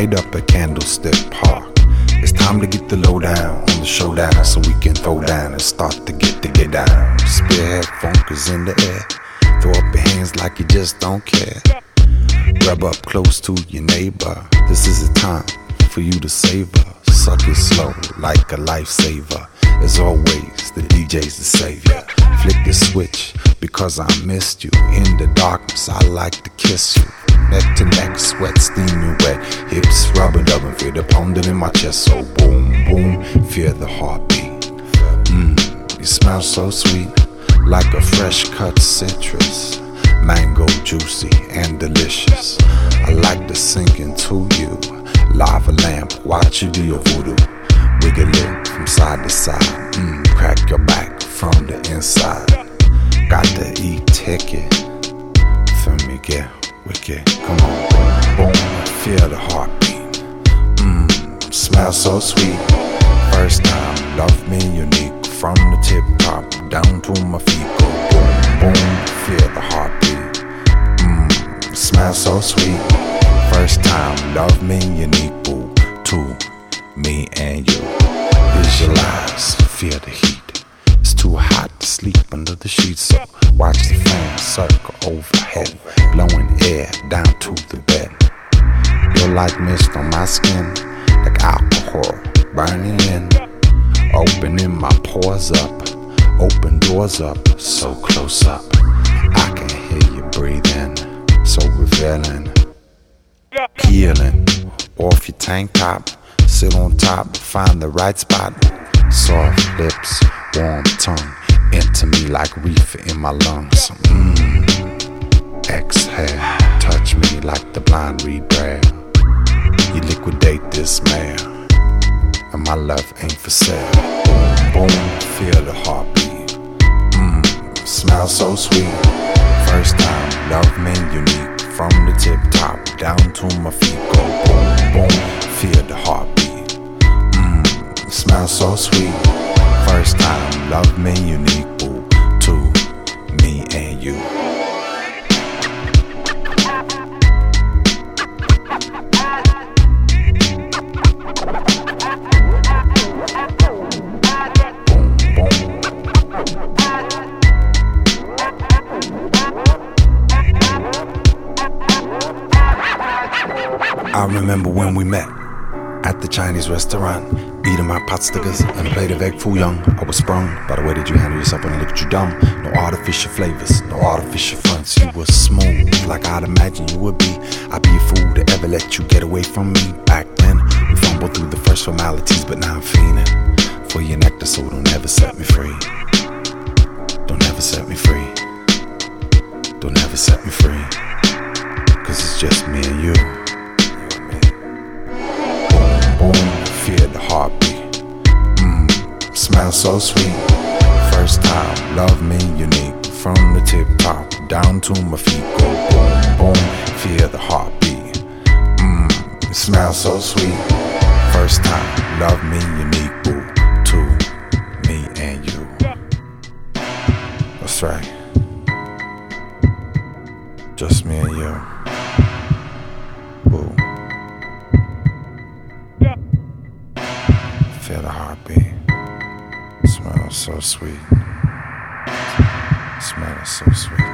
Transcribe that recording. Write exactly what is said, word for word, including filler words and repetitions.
right up at Candlestick Park. It's time to get the lowdown on the showdown, so we can throw down and start to get to get down. Spearhead funk is in the air. Throw up your hands like you just don't care. Rub up close to your neighbor. This is a time for you to savor. Suck it slow like a lifesaver. As always, the D J's the savior. Flick the switch because I missed you. In the darkness, I like to kiss you. Neck to neck, sweat steaming wet. Hips rubbing up and feel the pounding in my chest. So boom, boom, feel the heartbeat. Mmm, you smell so sweet, like a fresh cut citrus. Mango juicy and delicious. I like to sink into you. Lava lamp, watch you do your voodoo. Wiggle it from side to side. Mmm, crack your back from the inside. Got to eat ticket. Feel me get wicked. Come on, boom, feel the heartbeat. Mmm, smell so sweet. First time, love me unique. From the tip top down to my feet. Go boom, boom, feel the heartbeat. Mmm, smell so sweet. First time, love me unique. Boo, to me and you. Visualize, feel the heat. It's too hot to sleep under the sheets, so watch the fan circle overhead, blowing air down to the bed. You're like mist on my skin, like alcohol burning in. Opening my pores up, open doors up, so close up. I can hear you breathing, so revealing. Peeling off your tank top, sit on top, find the right spot. Soft lips, warm tongue, into me like reefer in my lungs. Mmm, exhale, touch me like the blind read braille. You liquidate this man, and my love ain't for sale. Boom, boom, feel the heartbeat. Mmm, smell so sweet. First time, love me unique. From the tip top down to my feet. Go boom, boom, feel the heartbeat. Mmm, smell so sweet. First time, love me unique. Boo, to me and you. I remember when we met at the Chinese restaurant, eating my pot stickers and a plate of egg foo young. I was sprung by the way that you handle yourself when I looked at you dumb. No artificial flavors, no artificial fronts. You were smooth like I'd imagine you would be. I'd be a fool to ever let you get away from me. Back then, we fumbled through the first formalities, but now I'm fiending for your nectar, so don't ever set me free. Don't ever set me free. Don't ever set me free. Cause it's just me and you. Boom, feel the heartbeat. Mmm, smell so sweet. First time, love me unique. From the tip top down to my feet. Go boom, boom, feel the heartbeat. Mmm, smell so sweet. First time, love me unique. Boo, to me and you. That's right. Just me and you. Boo. Feel the heartbeat. Smells so sweet. Smells so sweet.